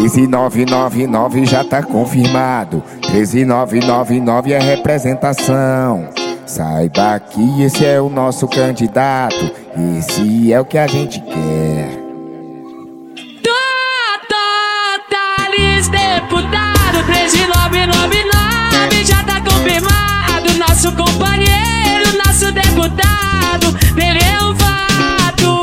13999 já tá confirmado. 13999 é representação. Saiba que esse é o nosso candidato. Esse é o que a gente quer. Thales, deputado 13999 já tá confirmado. Nosso companheiro, nosso deputado, ele é o vato.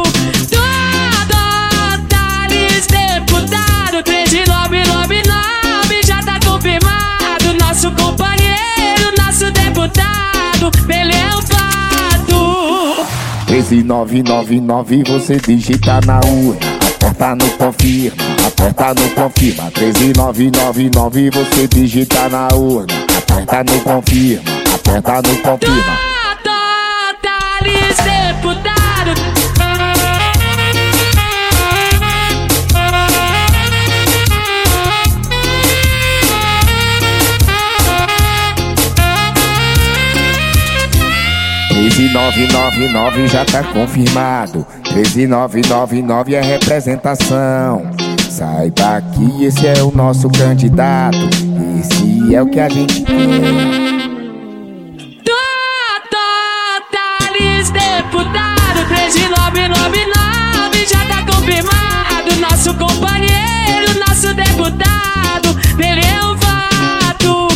Thales, deputado 13999 já tá confirmado. Nosso companheiro, nosso deputado, ele é o vato. 13999 você digita na urna, aperta no confirma, aperta no confirma. 13999 você digita na urna, aperta no confirma, aperta no confirma. Thales, deputado 13999 já tá confirmado. 13999 é representação. Saiba que esse é o nosso candidato. Esse é o que a gente quer. Thales, deputado 13999 já tá confirmado. Nosso companheiro, nosso deputado, ele é o vato.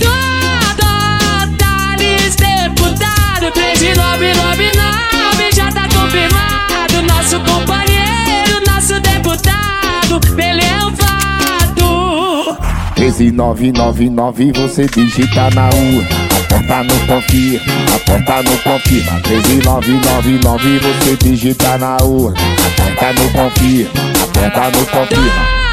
Thales, deputado 13999 já tá confirmado. Nosso companheiro, nosso deputado, ele é o vato. 13999 você digita na urna, aperta no confirma, aperta no confirma. 13999 você digita na urna, aperta no confirma, aperta no confirma.